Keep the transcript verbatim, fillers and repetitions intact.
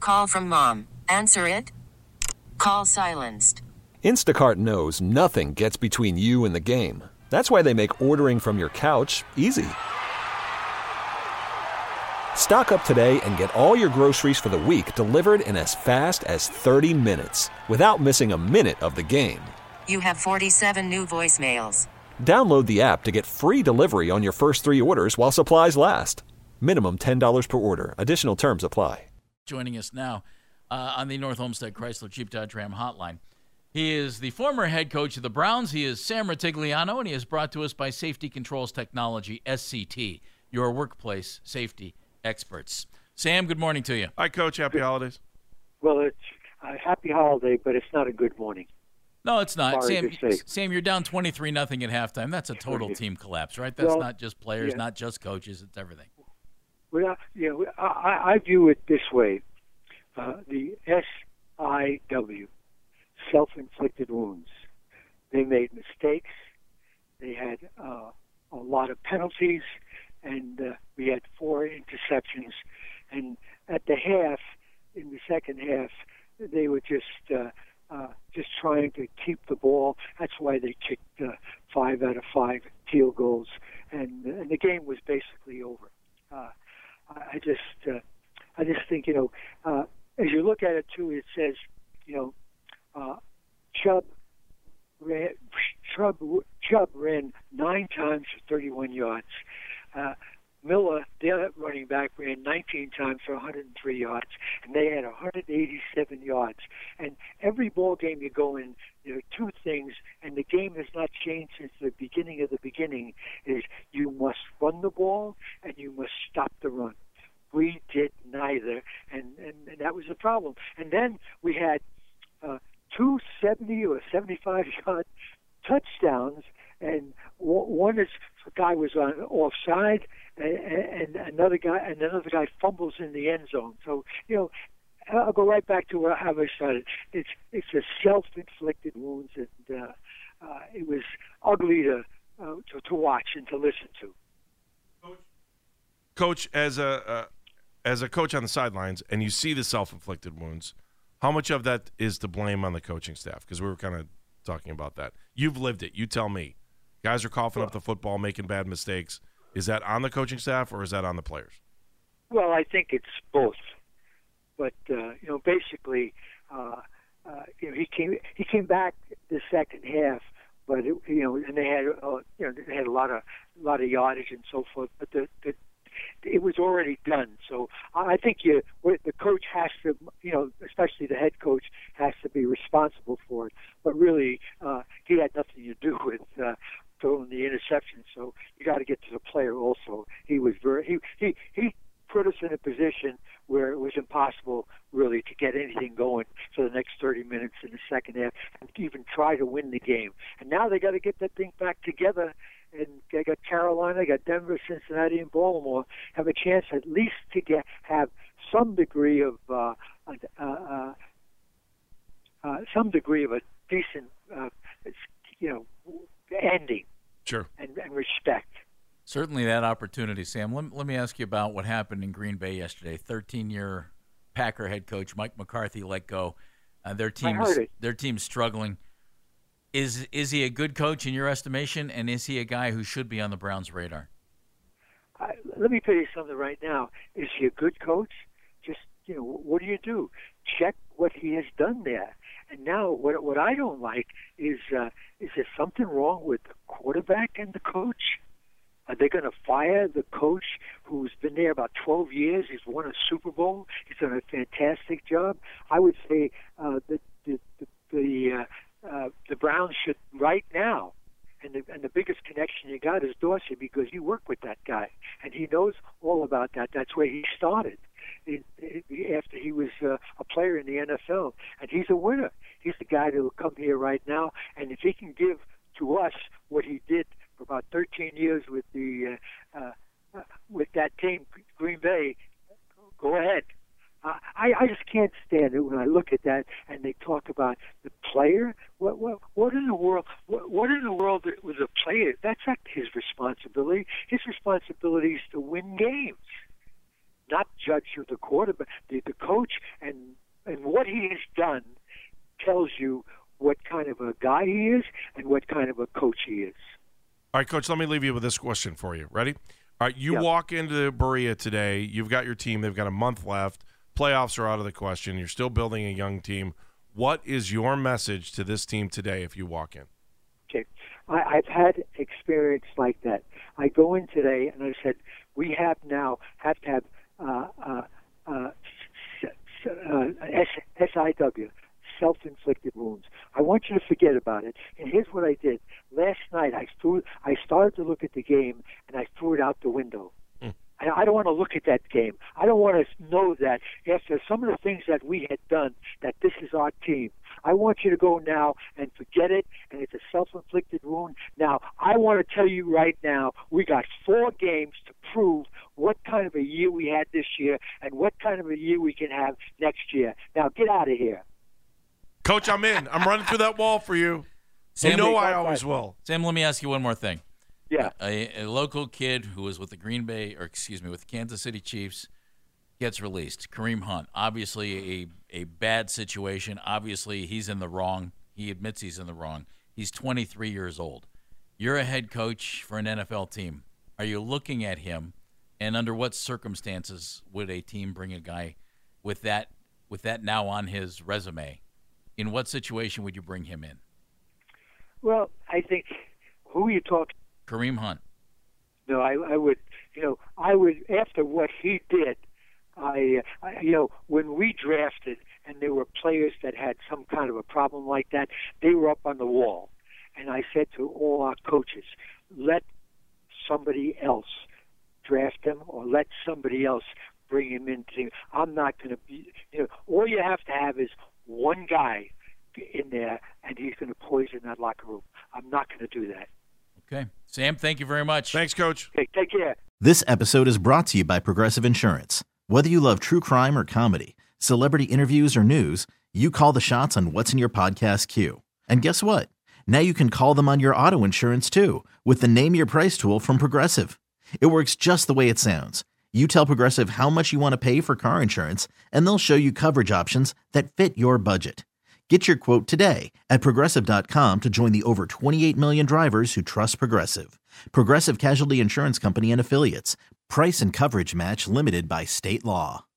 Call from mom. Answer it. Call silenced. Instacart knows nothing gets between you and the game. That's why they make ordering from your couch easy. Stock up today and get all your groceries for the week delivered in as fast as thirty minutes without missing a minute of the game. You have forty-seven new voicemails. Download the app to get free delivery on your first three orders while supplies last. Minimum ten dollars per order. Additional terms apply. Joining us now uh, on the North Olmsted Chrysler Jeep Dodge Ram hotline. He is the former head coach of the Browns. He is Sam Ratigliano, and he is brought to us by Safety Controls Technology, S C T, your workplace safety experts. Sam, good morning to you. Hi, Coach. Happy holidays. Well, it's a happy holiday, but it's not a good morning. No, it's not. Sorry Sam, to say. Sam, you're down twenty-three nothing at halftime. That's a total team collapse, right? That's Well, not just players, yeah. not just coaches. It's everything. Well, you know, I, I view it this way. Uh, the S I W, self-inflicted wounds. They made mistakes. They had uh, a lot of penalties, and uh, we had four interceptions. And at the half, in the second half, they were just uh, uh, just trying to keep the ball. That's why they kicked uh, five out of five field goals, and, and the game was basically over. Uh, I just, uh, I just think, you know, uh, as you look at it too, it says, you know, uh, Chubb ran, Chubb, Chubb ran nine times for thirty-one yards. Uh, Miller, their running back, ran nineteen times for one hundred three yards, and they had one hundred eighty-seven yards. And every ball game you go in, there are two things, and the game has not changed since the beginning of the beginning, is you must run the ball and you must stop the run. We did neither, and, and, and that was the problem. And then we had uh, two seventy or seventy-five-yard touchdowns, and one is a guy was on offside, and, and another guy and another guy fumbles in the end zone. So, you know, I'll go right back to how I started. It's it's a self-inflicted wounds, and uh, uh, it was ugly to, uh, to to watch and to listen to. Coach, as a uh, as a coach on the sidelines, and you see the self-inflicted wounds, how much of that is to blame on the coaching staff? Because we were kind of talking about that. You've lived it. You tell me. Guys are coughing up the football, making bad mistakes. Is that on the coaching staff or is that on the players? Well, I think it's both. But uh, you know, basically, uh, uh, you know, he came he came back the second half, but it, you know, and they had uh, you know they had a lot of a lot of yardage and so forth. But the, the it was already done. So I think you the coach has to, you know, especially the head coach has to be responsible for it. But really, uh, he had nothing to do with uh, throwing the interception. So you got to get to the player also. He was very he he he. put us in a position where it was impossible really to get anything going for the next thirty minutes in the second half and even try to win the game. And now they got to get that thing back together. And they got Carolina, they got Denver, Cincinnati, and Baltimore have a chance at least to get have some degree of uh, uh, uh, uh, some degree of a decent uh, you know ending. Sure. And, and respect. Certainly that opportunity, Sam. Let, let me ask you about what happened in Green Bay yesterday. thirteen-year Packer head coach Mike McCarthy let go. Uh, their team's their team's struggling. Is is he a good coach in your estimation, and is he a guy who should be on the Browns' radar? I, let me tell you something right now. Is he a good coach? Just, you know, what do you do? Check what he has done there. And now what what I don't like is uh, is there something wrong with the quarterback and the coach? Are they going to fire the coach who's been there about twelve years? He's won a Super Bowl. He's done a fantastic job. I would say uh, that the the the, uh, uh, the Browns should right now, and the, and the biggest connection you got is Dorsey because you work with that guy and he knows all about that. That's where he started it, it, after he was uh, a player in the N F L, and he's a winner. He's the guy that will come here right now, and if he can give to us what he did for about thirteen years with the uh, uh, with that team, Green Bay, go ahead. Uh, I, I just can't stand it when I look at that and they talk about the player. What what what in the world? What, what in the world was a player? That's not his responsibility. His responsibility is to win games, not judge the quarterback, the, the coach, and done tells you what kind of a guy he is and what kind of a coach he is. All right, Coach, let me leave you with this question for you. Ready? All right, you Yep. walk into Berea today. You've got your team. They've got a month left. Playoffs are out of the question. You're still building a young team. What is your message to this team today if you walk in? Okay, I, I've had experience like that. I go in today and I said, we have now have to have uh, uh, uh, s- s- uh, S- S I W, self-inflicted wounds. I want you to forget about it. And here's what I did. Last night I threw, I started to look at the game and I threw it out the window. Mm. I, I don't want to look at that game. I don't want to know that after some of the things that we had done, that this is our team. I want you to go now and forget it, and it's a self-inflicted wound. Now, I want to tell you right now, we got four games to prove what kind of a year we had this year and what kind of a year we can have next year. Now, get out of here. Coach, I'm in. I'm running through that wall for you. Sam, you know Sam, I always will. Sam, let me ask you one more thing. Yeah. A, a local kid who was with the Green Bay, or excuse me, with the Kansas City Chiefs, gets released. Kareem Hunt, obviously a, a bad situation. Obviously, he's in the wrong. He admits he's in the wrong. He's twenty-three years old. You're a head coach for an N F L team. Are you looking at him, and under what circumstances would a team bring a guy with that with that now on his resume? In what situation would you bring him in? Well, I think, who are you talking? Kareem Hunt. No, I, I would, you know, I would, after what he did, I, I, you know, when we drafted and there were players that had some kind of a problem like that, they were up on the wall. And I said to all our coaches, let somebody else draft him or let somebody else bring him into. I'm not going to be, you know, all you have to have is one guy in there and he's going to poison that locker room. I'm not going to do that. Okay. Sam, thank you very much. Thanks, Coach. Okay, take care. This episode is brought to you by Progressive Insurance. Whether you love true crime or comedy, celebrity interviews or news, you call the shots on what's in your podcast queue. And guess what? Now you can call them on your auto insurance too with the Name Your Price tool from Progressive. It works just the way it sounds. You tell Progressive how much you want to pay for car insurance, and they'll show you coverage options that fit your budget. Get your quote today at Progressive dot com to join the over twenty-eight million drivers who trust Progressive. Progressive Casualty Insurance Company and Affiliates. Price and coverage match limited by state law.